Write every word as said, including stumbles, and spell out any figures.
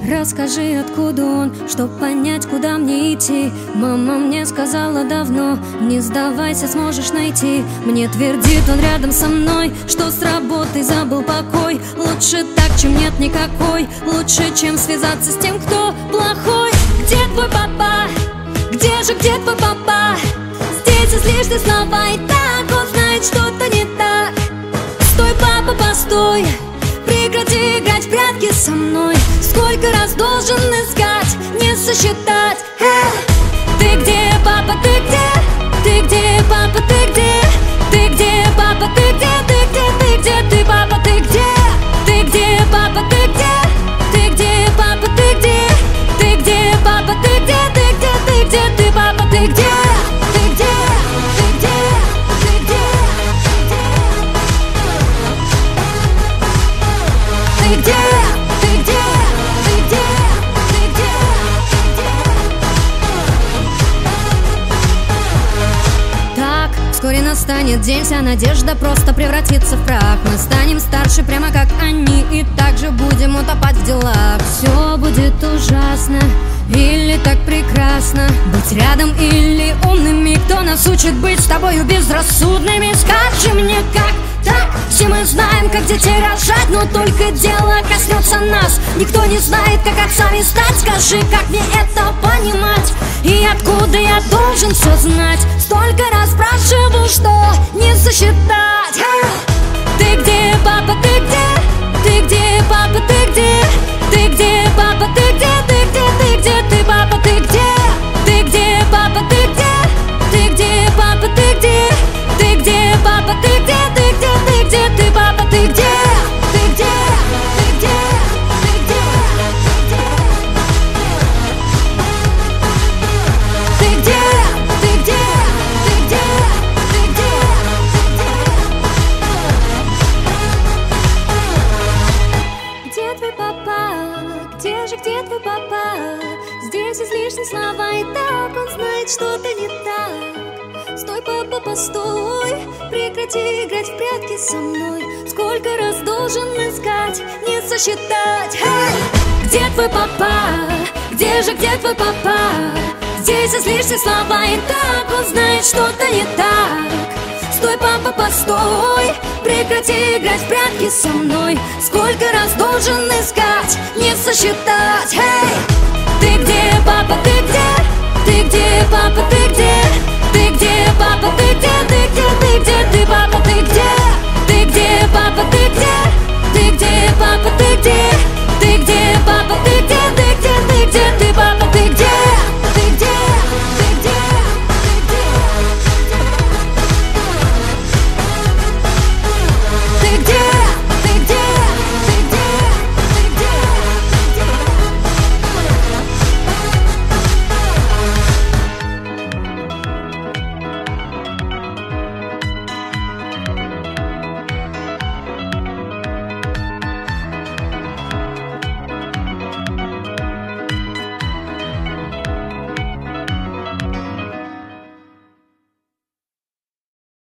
Расскажи, откуда он, чтоб понять, куда мне идти. Мама мне сказала давно: не сдавайся, сможешь найти. Мне твердит он рядом со мной, что с работы забыл покой. Лучше так, чем нет никакой. Лучше, чем связаться с тем, кто плохой. Где твой папа? Где же, где твой папа? Здесь излишни слова, и так он знает, что-то не так. Стой, папа, постой, прекрати играть в прятки со мной. Сколько раз должен искать, не сосчитать. Э! Ты где, папа, ты где? Ты где, папа, ты где? Ты где, папа, ты где? Ты где, ты где, ты, папа, ты где? Ты где, папа, ты где? Ты где, папа, ты где? Ты где, папа, ты где? Ты где, ты где, ты, папа, ты где? Ты где? Ты где? Ты где? Ты где? Ты где? Вскоре настанет день, вся надежда просто превратится в прах. Мы станем старше, прямо как они, и также будем утопать в делах. Все будет ужасно или так прекрасно, быть рядом или умными. Кто нас учит быть с тобою безрассудными? Скажи мне, как так? Все мы знаем, как детей рожать, но только дело коснется нас. Никто не знает, как отцами стать. Скажи, как мне это понимать? И откуда я должен все знать? Столько раз спрашиваю, что не сосчитать. Ты где, папа, ты где? Ты где, папа, ты где? Ты где, папа, ты где? Ты где, ты где, ты, папа, ты где? Ты где, папа, ты где? Ты где, папа, ты где? Ты где, папа, ты где? Ты где, ты где, ты, папа, ты где? Ты где? Ты где? Ты где? Ты где? Ты где? Ты где? Ты где? Где твой папа? Где же, где твой папа? Здесь излишни слова, и так он знает, что-то не так. Стой, папа, постой, прекрати играть в прятки со мной. Сколько раз должен искать, не сосчитать. Hey! Где твой папа? Где же, где твой папа? Здесь излишни слова, и так он знает, что-то не так. Стой, папа, постой, прекрати играть в прятки со мной. Сколько раз должен искать, не сосчитать. Hey! Ты где, папа, ты где? Ты где, папа, ты